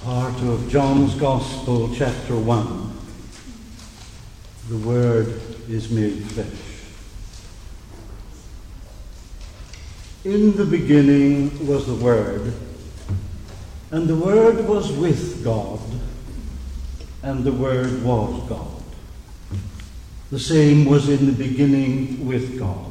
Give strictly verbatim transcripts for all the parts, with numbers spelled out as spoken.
Part of John's Gospel, chapter one. The Word is made flesh. In the beginning was the Word, and the Word was with God, and the Word was God. The same was in the beginning with God.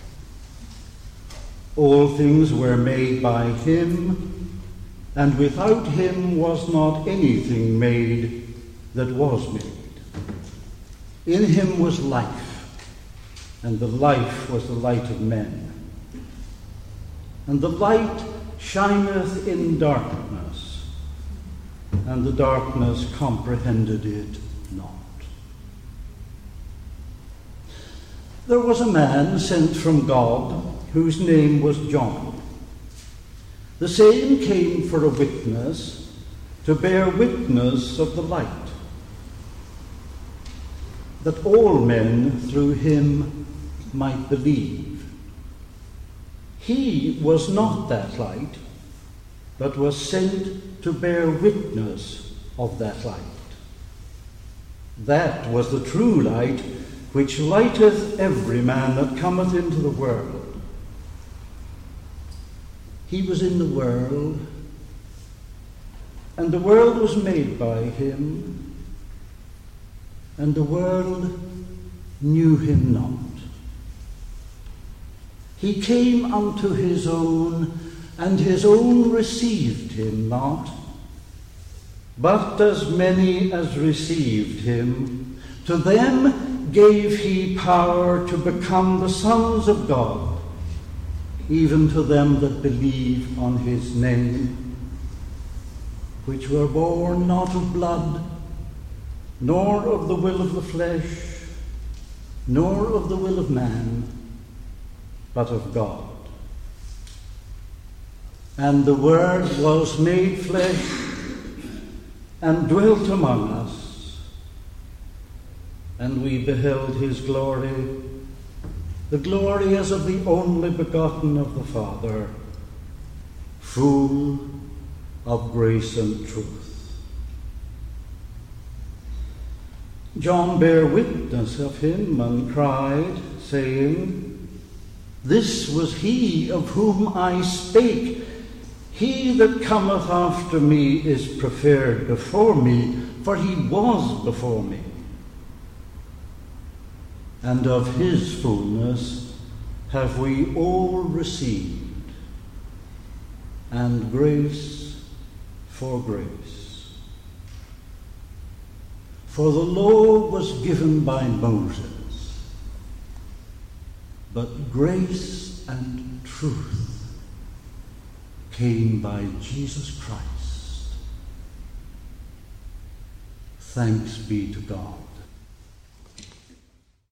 All things were made by him, and without him was not anything made that was made. In him was life, and the life was the light of men. And the light shineth in darkness, and the darkness comprehended it not. There was a man sent from God, whose name was John. The same came for a witness, to bear witness of the light, that all men through him might believe. He was not that light, but was sent to bear witness of that light. That was the true light, which lighteth every man that cometh into the world. He was in the world, and the world was made by him, and the world knew him not. He came unto his own, and his own received him not. But as many as received him, to them gave he power to become the sons of God, even to them that believe on his name, which were born not of blood, nor of the will of the flesh, nor of the will of man, but of God. And the Word was made flesh, and dwelt among us, and we beheld his glory, the glory as of the only begotten of the Father, full of grace and truth. John bare witness of him, and cried, saying, This was he of whom I spake. He that cometh after me is preferred before me, for he was before me. And of his fullness have we all received, and grace for grace. For the law was given by Moses, but grace and truth came by Jesus Christ. Thanks be to God.